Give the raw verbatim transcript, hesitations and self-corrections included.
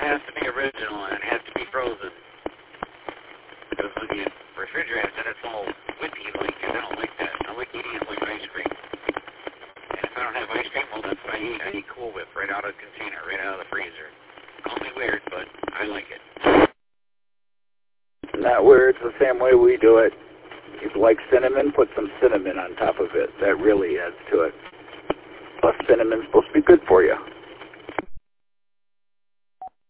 has to be original, and it has to be frozen. Because when you refrigerate it, it's all whippy like, and I don't like that. I like eating it like ice cream. And if I don't have ice cream, well, that's what I eat. I eat Cool Whip right out of the container, right out of the freezer. Call me weird, but I like it. Not weird. It's the same way we do it. If you like cinnamon, put some cinnamon on top of it. That really adds to it. Plus, cinnamon's supposed to be good for you.